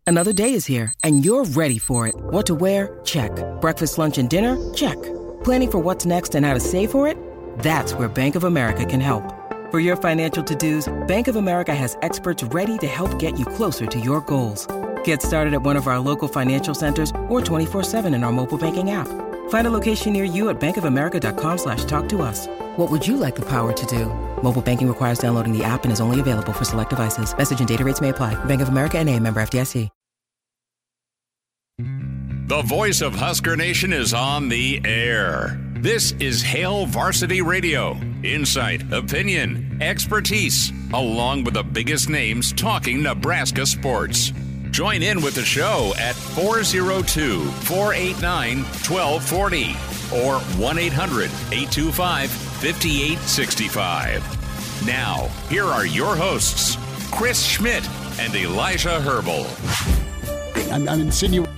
Another day is here, and you're ready for it. What to wear? Check. Breakfast, lunch, and dinner? Check. Planning for what's next and how to save for it? That's where Bank of America can help. For your financial to-dos, Bank of America has experts ready to help get you closer to your goals. Get started at one of our local financial centers or 24/7 in our mobile banking app. Find a location near you at bankofamerica.com/talktous. What would you like the power to do? Mobile banking requires downloading the app and is only available for select devices. Message and data rates may apply. Bank of America N.A., member FDIC. The voice of Husker Nation is on the air. This is Hail Varsity Radio. Insight, opinion, expertise, along with the biggest names talking Nebraska sports. Join in with the show at 402-489-1240 or 1-800-825-5865. Now, here are your hosts, Chris Schmidt and Elijah Herbal. I'm insinuating.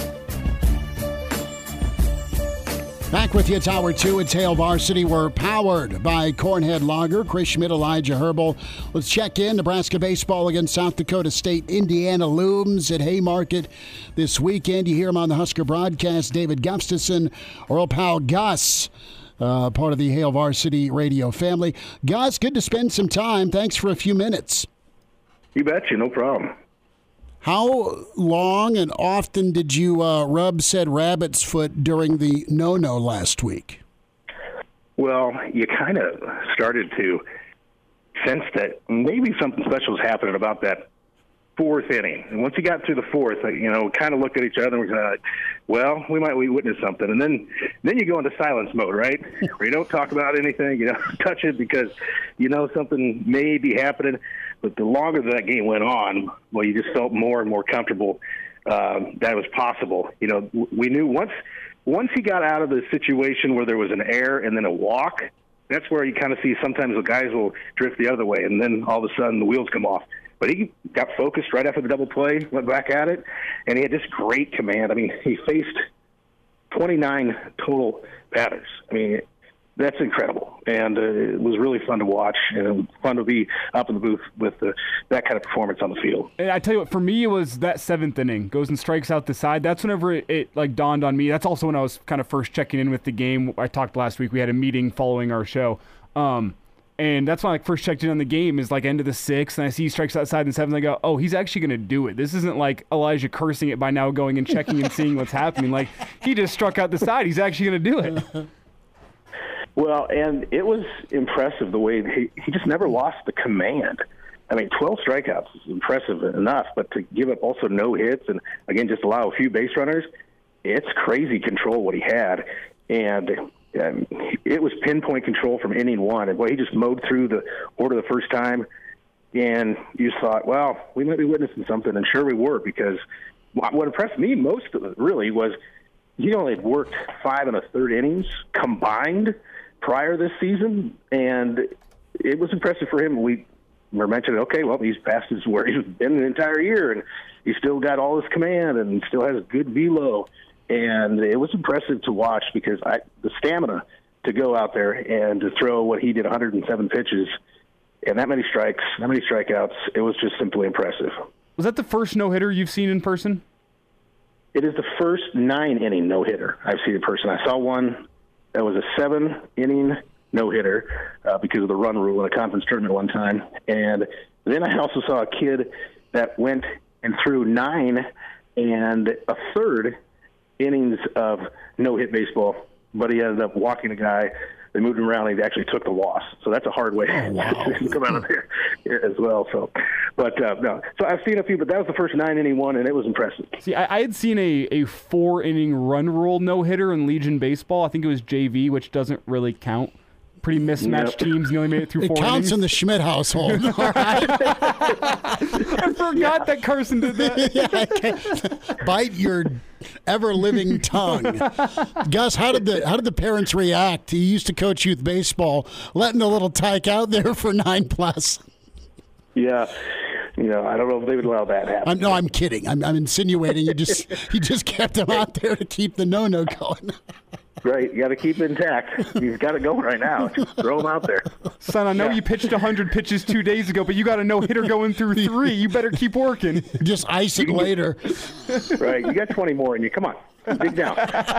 Back with you, it's Hour 2 at Hail Varsity. We're powered by Cornhead Lager. Chris Schmidt, Elijah Herbal. Let's check in. Nebraska baseball against South Dakota State. Indiana looms at Haymarket this weekend. You hear him on the Husker broadcast. David Gustafson, our old pal Gus, part of the Hail Varsity radio family. Gus, good to spend some time. Thanks for a few minutes. You betcha, no problem. How long and often did you rub said rabbit's foot during the no-no last week? Well, you kind of started to sense that maybe something special was happening about that fourth inning. And once you got through the fourth, kind of looked at each other and were like, well, we might witness something. And then you go into silence mode, right? Where you don't talk about anything, you don't touch it because you know something may be happening. But the longer that game went on, well, you just felt more and more comfortable that it was possible. You know, we knew once he got out of the situation where there was an error and then a walk, that's where you kind of see sometimes the guys will drift the other way, and then all of a sudden the wheels come off. But he got focused right after the double play, went back at it, and he had just great command. I mean, he faced 29 total batters. I mean, that's incredible, and it was really fun to watch, and it was fun to be up in the booth with that kind of performance on the field. And I tell you what, for me, it was that seventh inning, goes and strikes out the side. That's whenever it dawned on me. That's also when I was kind of first checking in with the game. I talked last week. We had a meeting following our show, and that's when I first checked in on the game, is end of the sixth, and I see he strikes outside in the seventh, and I go, oh, he's actually going to do it. This isn't like Elijah cursing it by now going and checking and seeing what's happening. He just struck out the side. He's actually going to do it. Well, and it was impressive the way he just never lost the command. I mean, 12 strikeouts is impressive enough, but to give up also no hits and, again, just allow a few base runners, it's crazy control what he had. And it was pinpoint control from inning one. And, boy, he just mowed through the order the first time, and you just thought, well, we might be witnessing something. And sure we were, because what impressed me most of it really was he only had worked 5 1/3 innings combined prior this season, and it was impressive for him. We were mentioning, okay, well, he's past where he's been the entire year, and he still got all his command and still has good velo. And it was impressive to watch because the stamina to go out there and to throw what he did, 107 pitches, and that many strikes, that many strikeouts, it was just simply impressive. Was that the first no-hitter you've seen in person? It is the first 9-inning no-hitter I've seen in person. I saw one that was a 7-inning no-hitter because of the run rule in a conference tournament one time. And then I also saw a kid that went and threw 9 1/3 innings of no-hit baseball, but he ended up walking a guy. They moved him around, and he actually took the loss. So that's a hard way to come out of there as well. So, but no. So I've seen a few, but that was the first 9-inning one, and it was impressive. See, I had seen a 4-inning run rule no-hitter in Legion baseball. I think it was JV, which doesn't really count. Pretty mismatched teams. You only made it through 4 innings. It counts in the Schmidt household. All right. I forgot that Carson did that. Bite your ever-living tongue. Gus, how did the parents react? He used to coach youth baseball, letting a little tyke out there for 9+. Yeah. I don't know if they would allow that to happen. I'm kidding. I'm insinuating you just kept him out there to keep the no-no going. Right, you got to keep it intact. He's got it going right now. Just throw him out there. Son, I know you pitched 100 pitches 2 days ago, but you got a no-hitter going through 3. You better keep working. Just ice it later. Right, you got 20 more in you. Come on, dig down.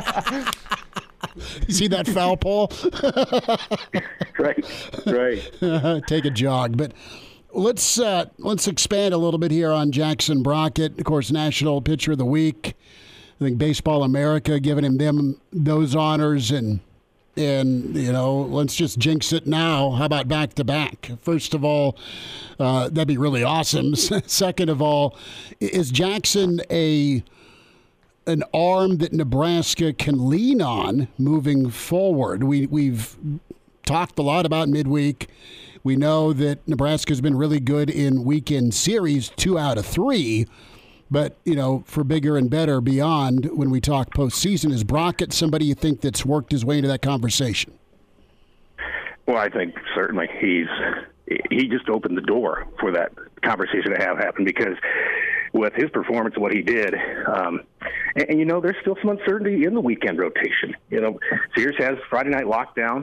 You see that foul pole? Right. Take a jog. But let's expand a little bit here on Jackson Brockett. Of course, National Pitcher of the Week. I think Baseball America giving him those honors, and let's just jinx it now. How about back-to-back? First of all, that'd be really awesome. Second of all, is Jackson an arm that Nebraska can lean on moving forward? We've talked a lot about midweek. We know that Nebraska's been really good in weekend series, 2 out of 3. But, for bigger and better beyond, when we talk postseason, is Brockett somebody you think that's worked his way into that conversation? Well, I think certainly he just opened the door for that conversation to have happen, because with his performance and what he did, and there's still some uncertainty in the weekend rotation. Sears has Friday night lockdown.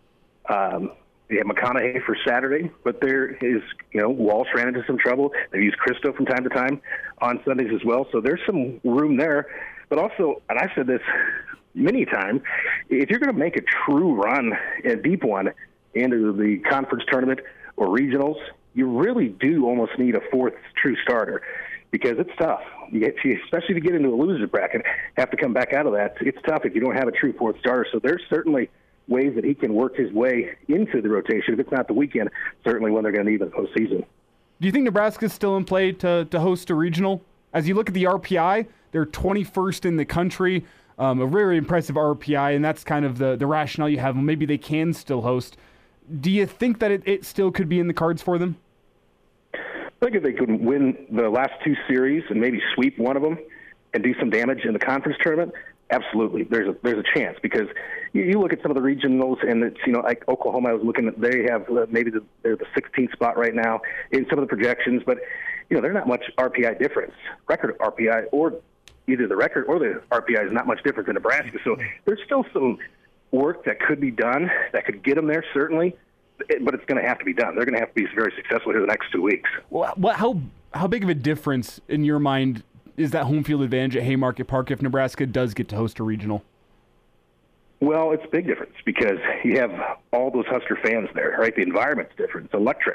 They have McConaughey for Saturday, but there is, Walsh ran into some trouble. They've used Christo from time to time on Sundays as well. So there's some room there. But also, and I've said this many times, if you're going to make a true run, a deep one, into the conference tournament or regionals, you really do almost need a 4th true starter, because it's tough. Especially if you get into a loser bracket, have to come back out of that. It's tough if you don't have a true 4th starter. So there's certainly ways that he can work his way into the rotation. If it's not the weekend, certainly when they're going to need the postseason. Do you think Nebraska's still in play to host a regional? As you look at the RPI, they're 21st in the country, a very impressive RPI, and that's kind of the rationale you have. Maybe they can still host. Do you think that it still could be in the cards for them? I think if they could win the last 2 series and maybe sweep one of them and do some damage in the conference tournament, absolutely, there's a chance, because you look at some of the regionals, and it's like Oklahoma. I was looking at, they have they're the 16th spot right now in some of the projections, but they're not much RPI difference, record RPI, or either the record or the RPI is not much different than Nebraska. So there's still some work that could be done that could get them there, certainly, but it's going to have to be done. They're going to have to be very successful here the next 2 weeks. Well, how big of a difference in your mind is that home field advantage at Haymarket Park if Nebraska does get to host a regional? Well, it's a big difference, because you have all those Husker fans there, right? The environment's different. It's electric.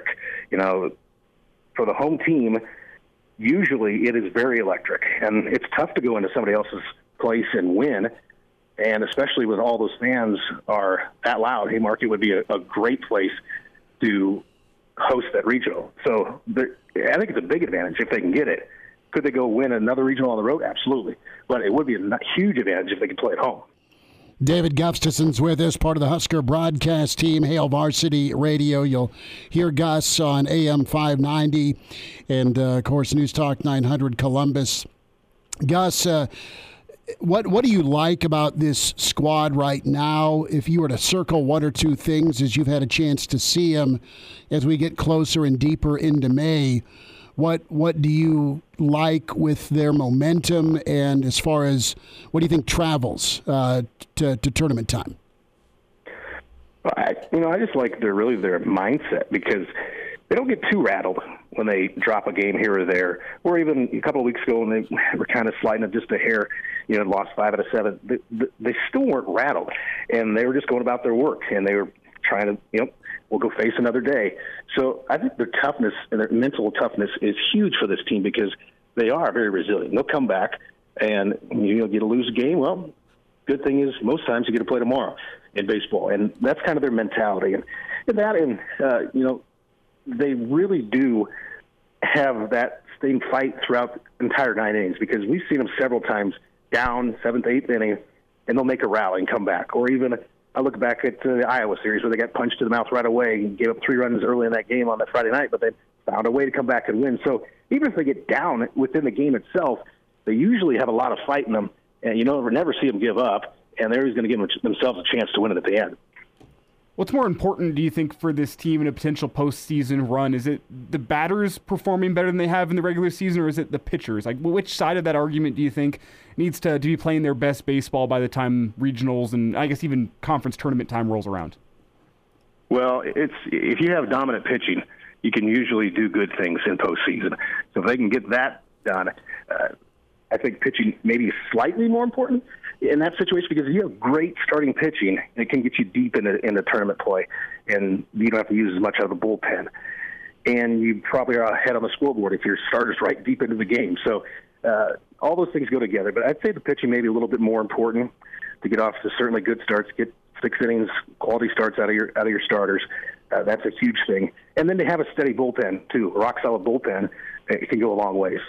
For the home team, usually it is very electric, and it's tough to go into somebody else's place and win, and especially when all those fans are that loud. Haymarket would be a great place to host that regional. So I think it's a big advantage if they can get it. Could they go win another regional on the road? Absolutely. But it would be a huge advantage if they could play at home. David Gustafson's with us, part of the Husker broadcast team, Hail Varsity Radio. You'll hear Gus on AM 590 and, of course, News Talk 900 Columbus. Gus, what do you like about this squad right now? If you were to circle 1 or 2 things as you've had a chance to see them as we get closer and deeper into May, what do you like with their momentum, and as far as what do you think travels to tournament time? I just like their mindset, because they don't get too rattled when they drop a game here or there, or even a couple of weeks ago when they were kind of sliding it just a hair, lost 5 out of 7. They still weren't rattled, and they were just going about their work, and they were trying to, we'll go face another day. So I think their toughness and their mental toughness is huge for this team, because they are very resilient. They'll come back, and you get to lose a game. Well, good thing is most times you get to play tomorrow in baseball, and that's kind of their mentality. And they really do have that same fight throughout the entire 9 innings, because we've seen them several times down 7th, 8th inning, and they'll make a rally and come back. Or even I look back at the Iowa series where they got punched to the mouth right away and gave up 3 runs early in that game on that Friday night, but they found a way to come back and win. So even if they get down within the game itself, they usually have a lot of fight in them, and never see them give up, and they're always going to give themselves a chance to win it at the end. What's more important, do you think, for this team in a potential postseason run? Is it the batters performing better than they have in the regular season, or is it the pitchers? Like, which side of that argument do you think needs to be playing their best baseball by the time regionals and I guess even conference tournament time rolls around? Well, if you have dominant pitching, you can usually do good things in postseason. So if they can get that done, I think pitching maybe slightly more important in that situation, because if you have great starting pitching, it can get you deep into tournament play, and you don't have to use as much out of the bullpen. And you probably are ahead on the scoreboard if your starter's right deep into the game. So all those things go together. But I'd say the pitching may be a little bit more important to get off to certainly good starts, get 6 innings, quality starts out of your starters. That's a huge thing. And then to have a steady bullpen, too, a rock-solid bullpen, it can go a long ways.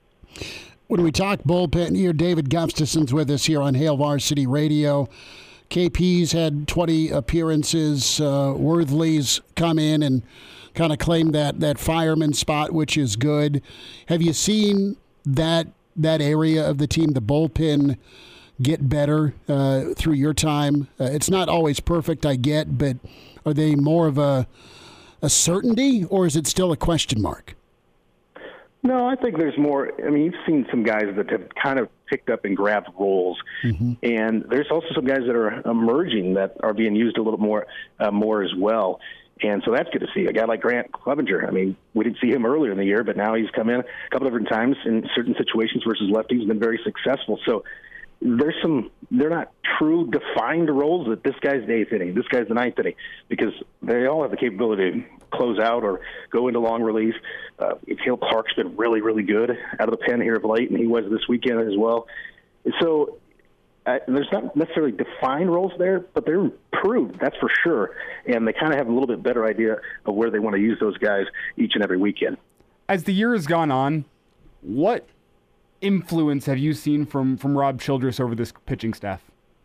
When we talk bullpen here, David Gustafson's with us here on Hail Varsity Radio. KP's had 20 appearances. Worthley's come in and kind of claimed that fireman spot, which is good. Have you seen that area of the team, the bullpen, get better through your time? It's not always perfect, I get, but are they more of a certainty, or is it still a question mark? No, I think there's more. I mean, you've seen some guys that have kind of picked up and grabbed roles, and there's also some guys that are emerging that are being used a little more as well. And so that's good to see. A guy like Grant Clevenger, I mean, we didn't see him earlier in the year, but now he's come in a couple different times in certain situations versus lefties, been very successful. So they're not true defined roles that this guy's the 8th inning, this guy's the 9th inning, because they all have the capability to close out or go into long relief. Cale Clark's been really, really good out of the pen here of late, and he was this weekend as well. So there's not necessarily defined roles there, but they're improved, that's for sure, and they kind of have a little bit better idea of where they want to use those guys each and every weekend. As the year has gone on, what influence have you seen from Rob Childress over this pitching staff?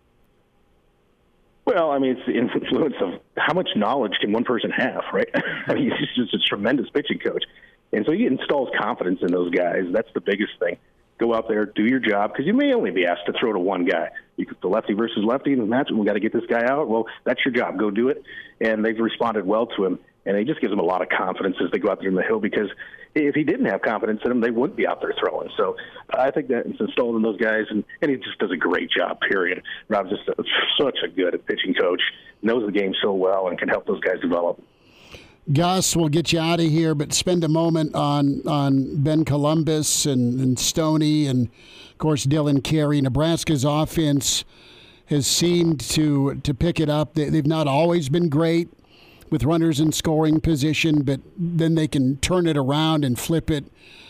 Well, I mean, it's the influence of how much knowledge can one person have, right? I mean, he's just a tremendous pitching coach. And so he installs confidence in those guys. That's the biggest thing. Go out there, do your job, because you may only be asked to throw to one guy. You could the lefty versus lefty in the match, and we got to get this guy out. Well, that's your job. Go do it. And they've responded well to him. And it just gives them a lot of confidence as they go out there in the hill, because if he didn't have confidence in him, they wouldn't be out there throwing. So I think that it's installed in those guys, and he just does a great job, period. Rob's just such a good pitching coach, knows the game so well, and can help those guys develop. Gus, we'll get you out of here, but spend a moment on Ben Columbus and Stoney and, of course, Dylan Carey. Nebraska's offense has seemed to pick it up. They've not always been great with runners in scoring position, but then they can turn it around and flip it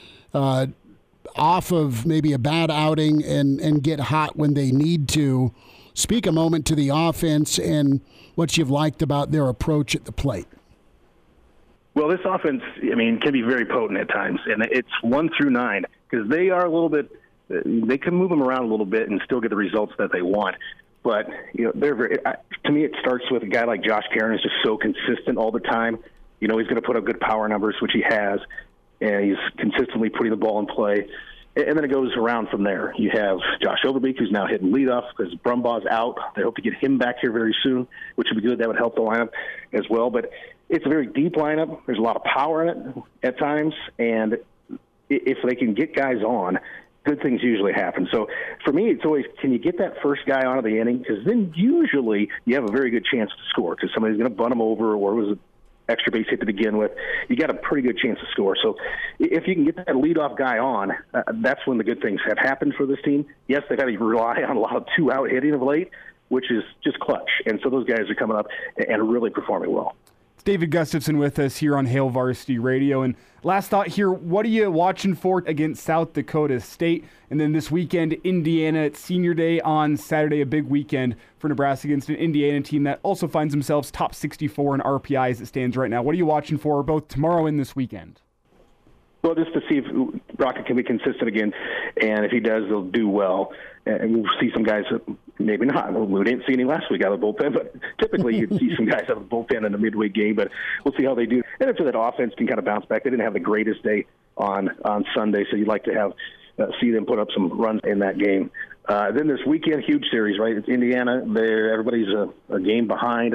off of maybe a bad outing and get hot when they need to. Speak a moment to the offense and what you've liked about their approach at the plate. Well, this offense, I mean, can be very potent at times, and it's 1 through 9, because they are a little bit, they can move them around a little bit and still get the results that they want. But, you know, they're very, to me, it starts with a guy like Josh Caron who's just so consistent all the time. You know, he's going to put up good power numbers, which he has, and he's consistently putting the ball in play. And then it goes around from there. You have Josh Overbeek, who's now hitting leadoff because Brumbaugh's out. They hope to get him back here very soon, which would be good. That would help the lineup as well. But it's a very deep lineup. There's a lot of power in it at times. And if they can get guys on, good things usually happen. So for me, it's always, can you get that first guy out of the inning? Because then usually you have a very good chance to score, because somebody's going to bunt him over, or it was an extra base hit to begin with. You got a pretty good chance to score. So if you can get that leadoff guy on, that's when the good things have happened for this team. Yes, they've had to rely on a lot of two-out hitting of late, which is just clutch. And so those guys are coming up and really performing well. David Gustafson with us here on Hail Varsity Radio. And last thought here, what are you watching for against South Dakota State? And then this weekend, Indiana at Senior Day on Saturday, a big weekend for Nebraska against an Indiana team that also finds themselves top 64 in RPI as it stands right now. What are you watching for both tomorrow and this weekend? Well, just to see if Rocket can be consistent again, and if he does, they'll do well. And we'll see some guys that maybe not. We didn't see any last week out of the bullpen, but typically you'd see some guys out of the bullpen in a midweek game, but we'll see how they do. And after that offense can kind of bounce back. They didn't have the greatest day on Sunday, so you'd like to have see them put up some runs in that game. Then this weekend, huge series, right? It's Indiana. Everybody's a game behind.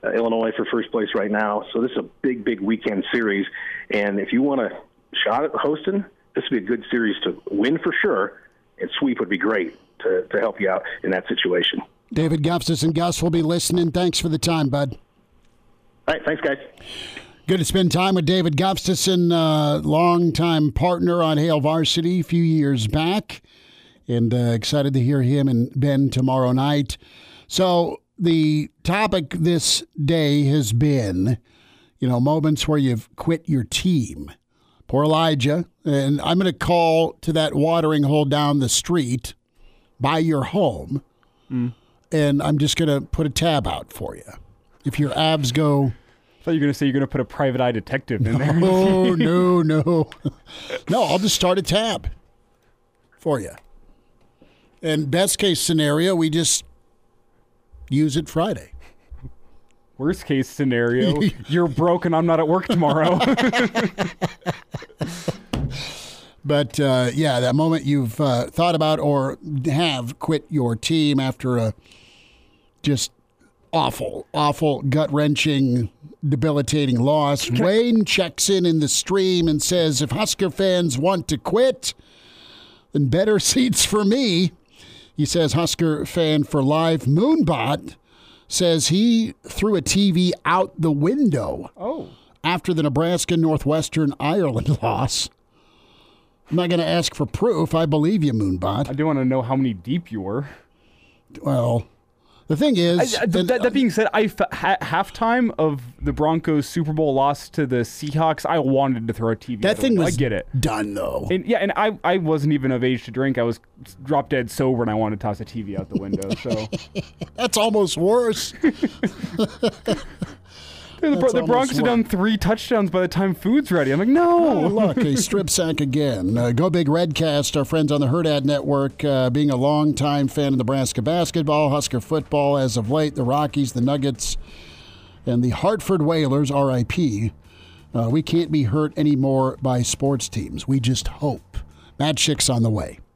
Illinois for first place right now. So this is a big, big weekend series. And if you want a shot at hosting, this would be a good series to win for sure, and sweep would be great to help you out in that situation. David Gustafson. Gus will be listening. Thanks for the time, bud. All right, thanks, guys. Good to spend time with David Gustafson, longtime partner on Hail Varsity a few years back, and excited to hear him and Ben tomorrow night. So the topic this day has been, moments where you've quit your team. Poor Elijah, and I'm going to call to that watering hole down the street by your home, and I'm just going to put a tab out for you. If your abs go... I thought you were going to say you're going to put a private eye detective in there. Oh, no. No, I'll just start a tab for you. And best case scenario, we just use it Friday. Worst case scenario, you're broke and I'm not at work tomorrow. But, that moment you've thought about or have quit your team after a just awful, gut-wrenching, debilitating loss. Wayne checks in the stream and says, if Husker fans want to quit, then better seats for me. He says, Husker fan for life. Moonbot says he threw a TV out the window after the Nebraska-Northwestern Ireland loss. I'm not going to ask for proof. I believe you, Moonbot. I do want to know how many deep you were. Well, the thing is... that being said, halftime of the Broncos' Super Bowl loss to the Seahawks, I wanted to throw a TV. That thing was I get it. Done, though. And I wasn't even of age to drink. I was drop dead sober, and I wanted to toss a TV out the window. So That's almost worse. The Broncos are down 3 touchdowns by the time food's ready. I'm like, no. Oh, look, a strip sack again. Go Big Redcast, our friends on the Herd Ad Network, being a longtime fan of Nebraska basketball, Husker football as of late, the Rockies, the Nuggets, and the Hartford Whalers, RIP. We can't be hurt anymore by sports teams. We just hope. Matt Schick's on the way.